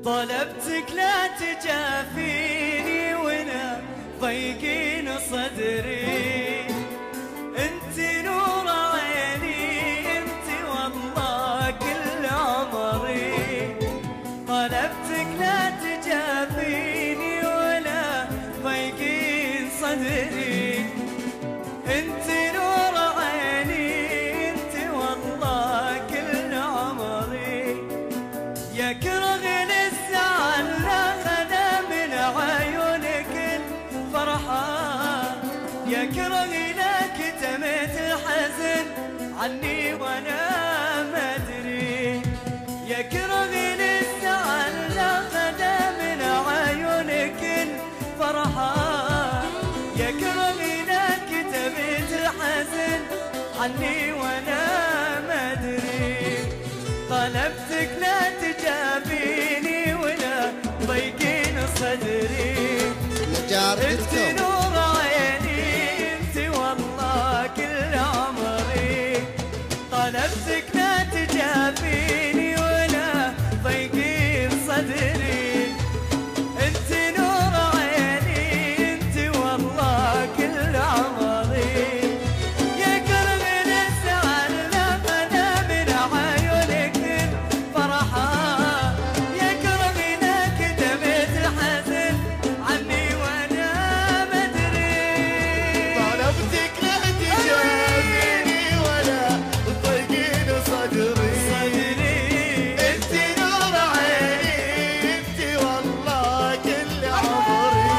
طلبتك لا تجافيني ولا ضيقين صدري، انت نور عيني انت والله كل عمري. طلبتك لا تجافيني ولا ضيقين صدري، انت نور عيني انت والله كل عمري. يا كرغ الزعل لا خذا من عيونك الفرحة، يا كرغ لا كتمت الحزن عني وانا ما ادري. يا كرغ الزعل لا خذا من عيونك الفرحة، يا كرغ لا كتمت الحزن عني وانا ما ادري. طلبتك لا تجابيني ولا ضيقين صدري، انت نور عيني انت والله كل عمري. طلبتك لا تجابيني ولا ضيقين صدري، انت نور عيني انت والله كل عمري. يا كرم الزعل لا خذا من عيونك الفرحة، يا كرم لا كتمت الحزن عني وانا ما ادري. طلبتك لا تجافيني ولا تضيقين صدري، انت نور عيني انت والله كل عمري.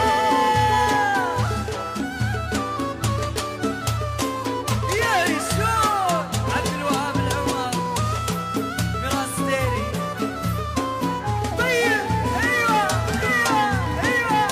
يا يشوف عبد الوهاب العمر ميراث ديري. طيب ايوه ايوه ايوه.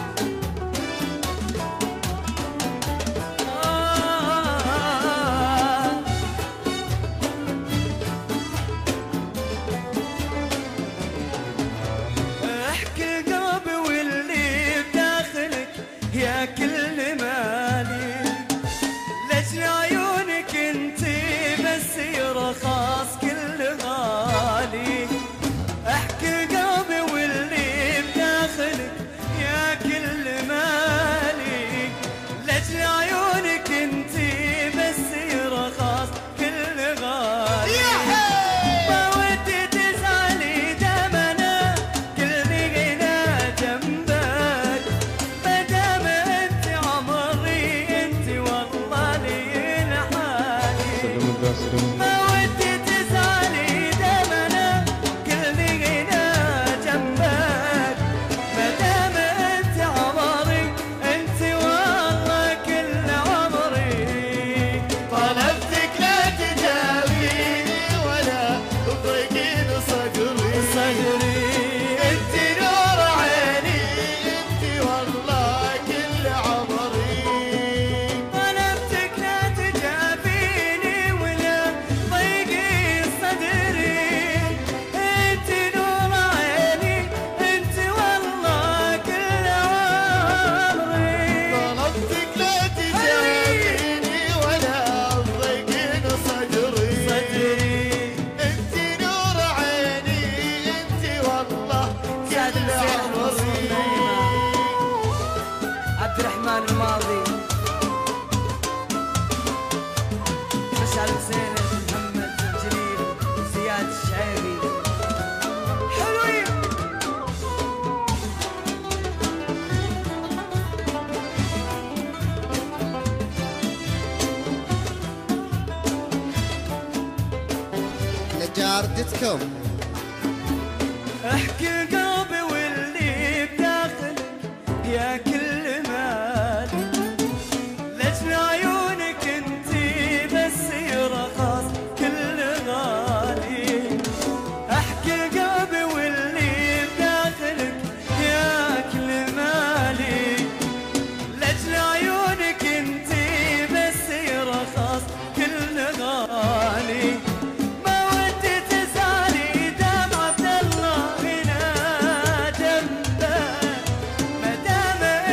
احكي قلبي واللي بداخلك يا كل مالي، لجل عيونك انتي بس يرخص كل غالي. احكي قلبي واللي بداخلك يا كل مالي، لجل عيونك انتي بس يرخص كل غالي. ما ودي تزعلي دام انا كل غنى جنبك، ما دام انت عمري انت والله لي لحالي. ما ودي تزعلي دام انا كل غنى جنبك، ما دام انت عمري انت والله كل عمري. طلبتك لا تجافيني ولا تضيقين صدري، انت نور عيني انت والله كل عمري. طلبتك لا تجافيني ولا ضيقي صدري، انت نور عيني انت والله كل عمري. طلبتك لا تجافيني ولا تضيقين صدري، انت نور عيني انت والله سعد كل الحسين عمري. عبد الرحمن الماضي، مشعل حسين، محمد الجليل، زياد الشعيبي. حلوين. لجاردتكم احكي قلبي واللي بداخلك يا كل مالي، لجل عيونك انتي بس يرخص كل غالي. احكي قلبي واللي بداخلك يا كل مالي، لجل عيونك انتي بس يرخص كل غالي. ما ودي تزعلي دام عبد الله هنا جنبك، ما دام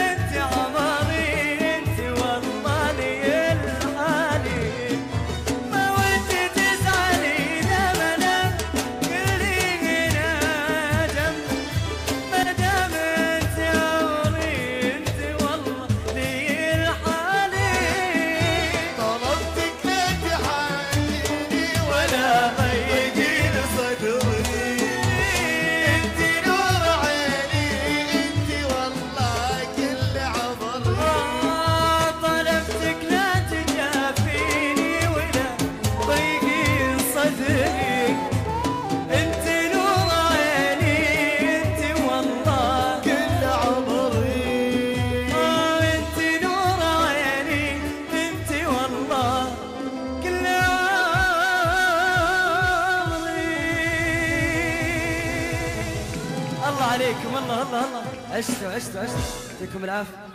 الله الله الله، عشتوا عشتوا عشتوا، يعطيكم العافيه.